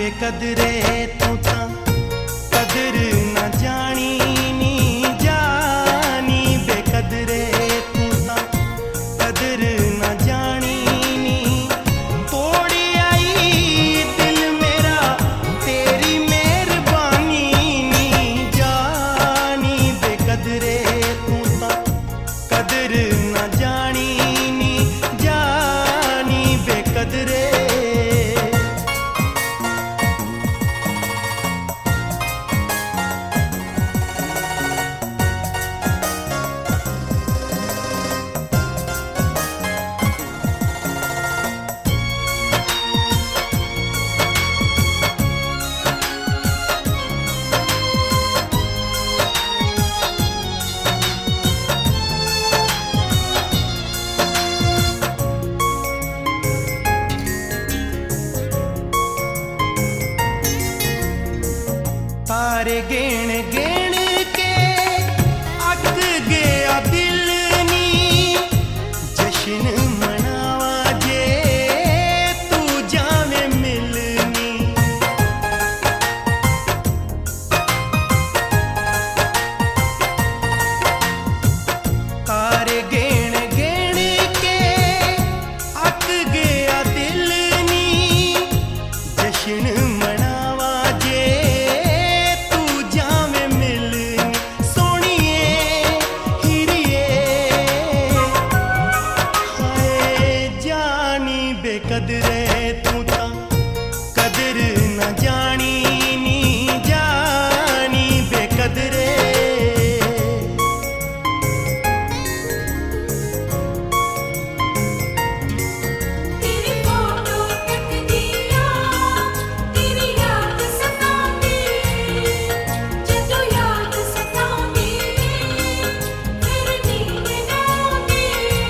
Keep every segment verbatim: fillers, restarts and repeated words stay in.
बेकदरे तू ता कदर न जानी नी जानी बेकदरे तू ता कदर न जानी नी तोड़ी आई दिल मेरा तेरी मेहरबानी नी जानी बेकदरे तू ता कदर न जानी नी जानी बेकदरे तारे गेण गेण के अक गया दिल नी जश्न मनावा जे तू जावे मिलनी तारे गेण गेण के अक गया दिल नी जश्न मनावा जे बेकदरे तू ता कदर न जानी नी जानी बेकदरे तेरी फोटो तक दिया तेरी याद सताती जदों याद सताती फिर नींद ना आती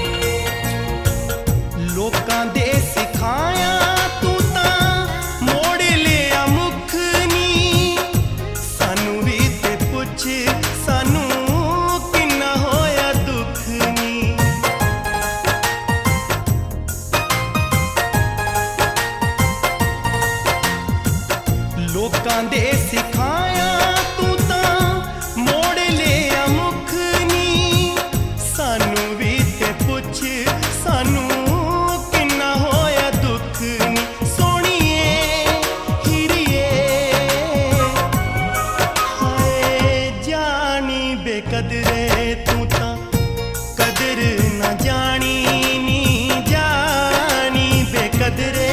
लोकां दे सिखाया तू ता मोड़ लिया मुख नी सानू भी ते पुछ सानू किन्ना होया दुख नी लोकां दे सिखाया तू ता मोड़ लिया मुख नी सानू भी ते पुछ सानू बेकदरे तू ता कदर न जानी नी जानी बेकदरे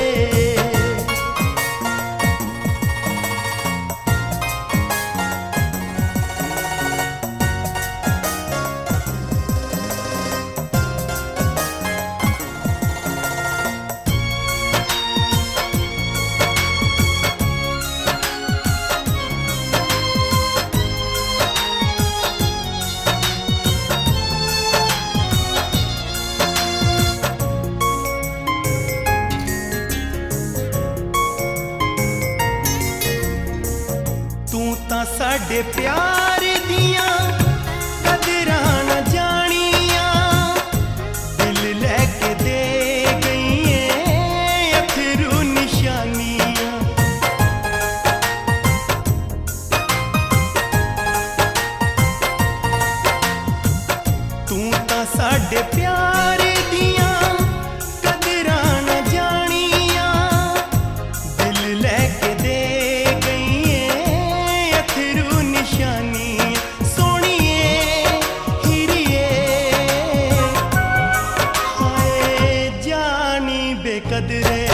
तू ता साडे प्यार दियां कदरां न जानियां दिल लैके दे गई है अथरू निशानियां तू ता साडे प्यार दियां कदरां न जानियां दिल लैके दे बेकदरे